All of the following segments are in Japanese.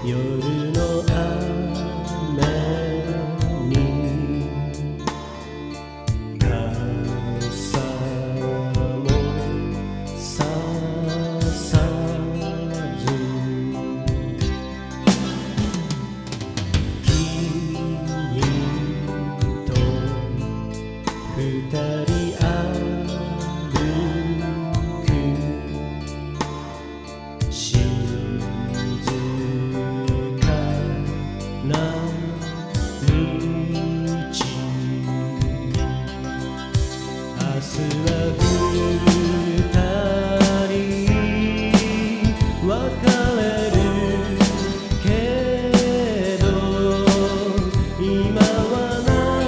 夜の雨に傘もささず君と二人歩く静かな道明日は二人別れるけど今は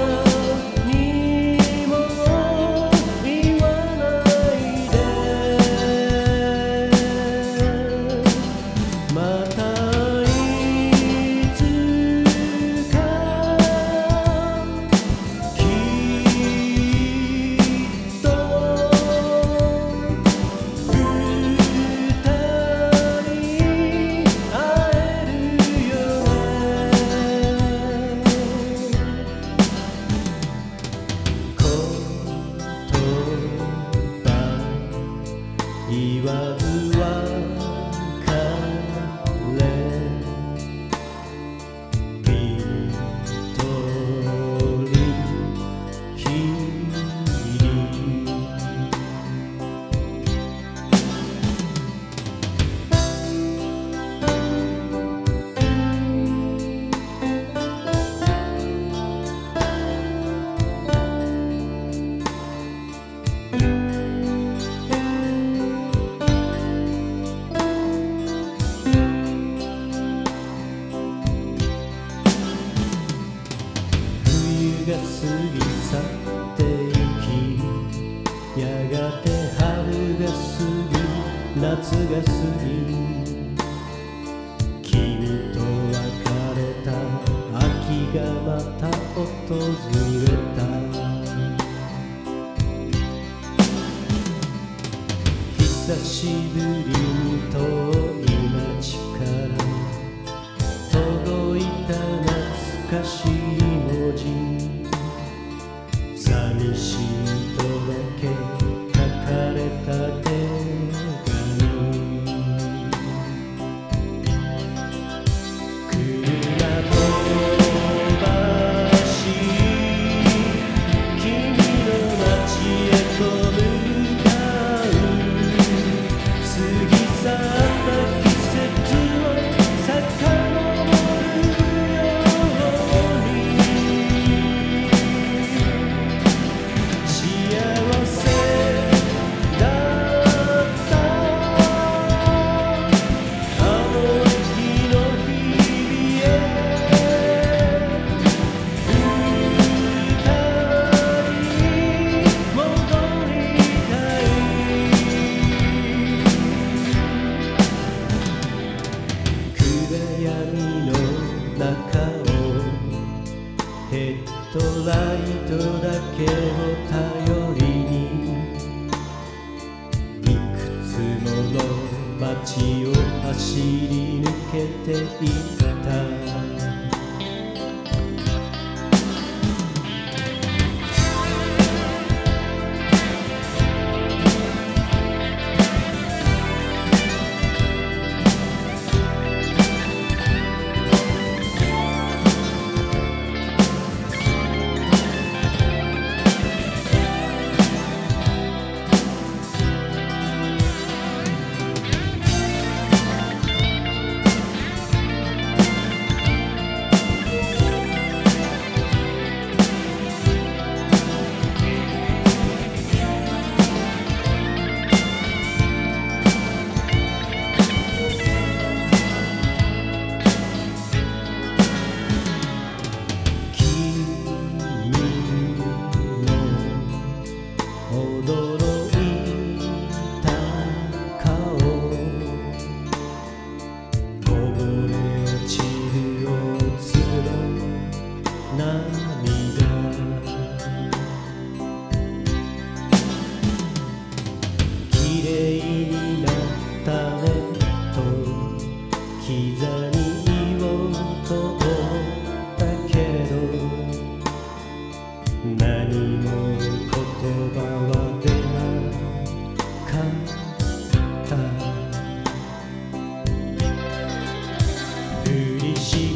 何も言わないでまたいつかきっと二人会えるよね言葉言わず別れ一人きり冬が過ぎ去ってゆきやがて春が過ぎ夏が過ぎ君と別れた秋がまた訪れた久しぶりに遠い街から届いた懐かしい文字寂しいとだけ書かれた手紙車飛ばし君の街へと向かう過ぎ去った季節を遡るように幸せだったあの日の日々へ二人戻りたい暗闇の中をヘッドライトだけを頼りにいくつもの街を走り抜けていったし